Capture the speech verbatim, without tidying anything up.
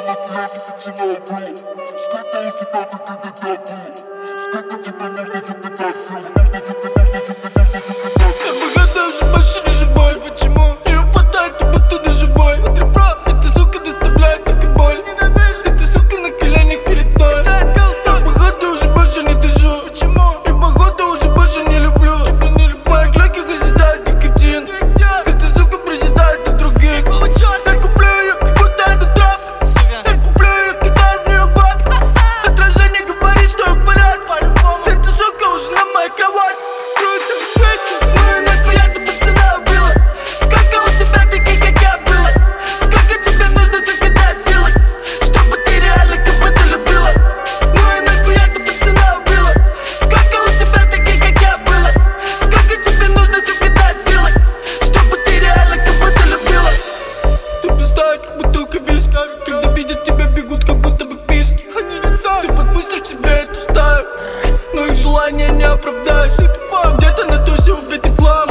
уже больше не живой. Почему? Ее хватает, как будто ты живой. Под ребра, эта сука доставляет только боль. Ненавижу, эта сука на коленях перед мной. Я походу уже больше не дышу. Почему? Я походу уже больше не люблю. Тебя не люблю. Мои клёки заседают, как один. Эта сука приседает на других. Я куплю ее, как будто это трап. Я куплю ее, кидаю в нее бак. Отражение говорит, что я в порядке. Эта сука уже на моей кровати. Когда видят тебя, бегут, как будто бы к миске. Они не знают, ты подпустишь себе эту стаю, но их желание не оправдаешь. Где-то на тусе убитый флаг.